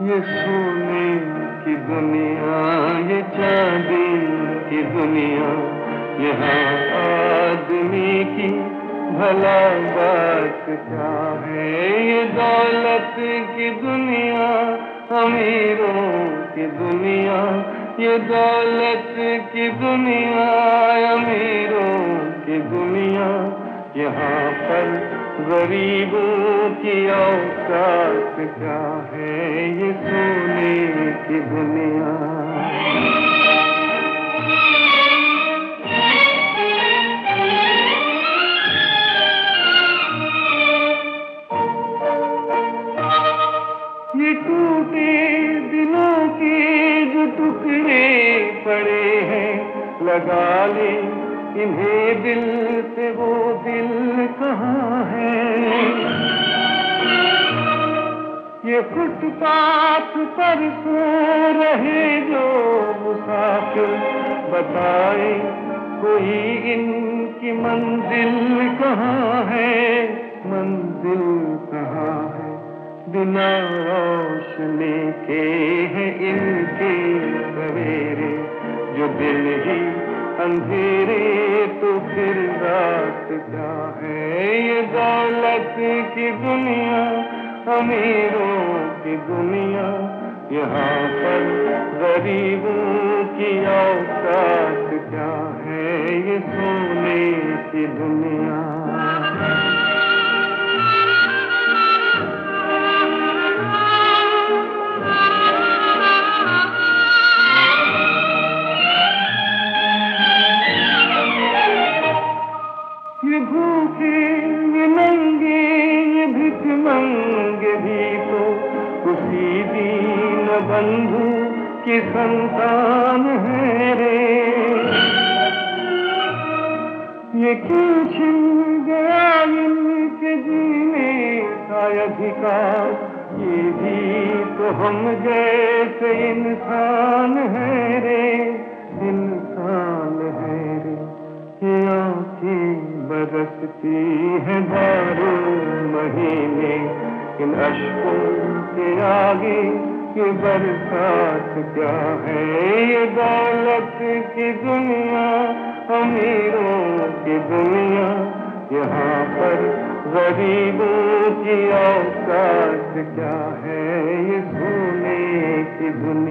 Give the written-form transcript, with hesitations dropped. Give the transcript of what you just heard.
ये सोने की दुनिया, ये चांदी की दुनिया, यहाँ आदमी की भला बात क्या है। ये दौलत की दुनिया, अमीरों की दुनिया, ये दौलत की दुनिया, अमीरों की दुनिया, यहाँ पर गरीबों की औकात क्या है। ये सोने की दुनिया। ये टूटे दिलों के जो टुकड़े पड़े हैं, लगा ले इन्हें दिल से, वो दिल कहाँ है। ये फुटपाथ पर सो रहे जो मुसाफिर, बताए कोई इनकी मंजिल कहाँ है, मंजिल कहाँ है। बिना रोशनी के हैं इनके सवेरे, जो दिन ही अंधेरे तो फिर रात क्या है। ये दौलत की दुनिया, अमीरों की दुनिया, यहाँ पर गरीबों की औकात क्या है। ये सोने की दुनिया। ये भूखे, ये नंगे, ये भिखमंगे भी तो उसी दीन बंधु की संतान है रे। ये क्यों छिन गया इनके जीने का अधिकार, ये भी तो हम जैसे इंसान है रे, इंसान है रे। ये आँखें बरसती है 12 महीने, इन अश्कों के आगे ये बरसात क्या है। ये दौलत की दुनिया, अमीरों की दुनिया, यहाँ पर गरीबों की औकात क्या है। ये सोने की दुनिया।